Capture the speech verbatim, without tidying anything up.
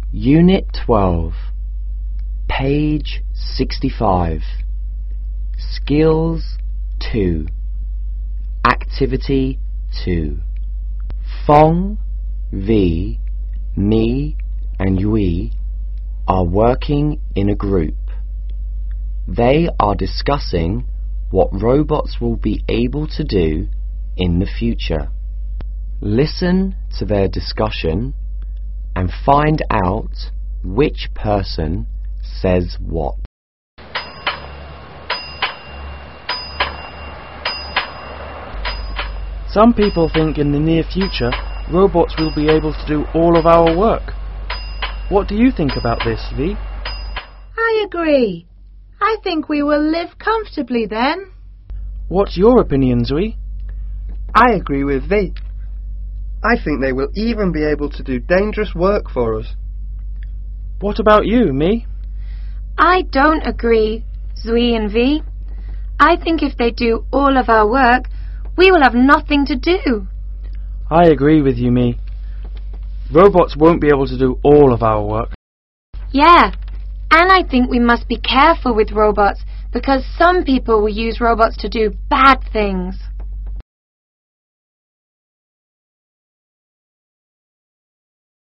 Unit twelve, page sixty-five, Skills two, Activity two. Phong, Vi, Me and Yui are working in a group. They are discussing what robots will be able to do in the future. Listen to their discussion and find out which person says what. Some people think in the near future robots will be able to do all of our work. What do you think about this, Vi? I agree. I think we will live comfortably then. What's your opinion, Zui? I agree with Vi. I think they will even be able to do dangerous work for us. What about you, Mi? I don't agree, Zui and Vi. I think if they do all of our work, we will have nothing to do. I agree with you, Mi. Robots won't be able to do all of our work. Yeah, and I think we must be careful with robots because some people will use robots to do bad things.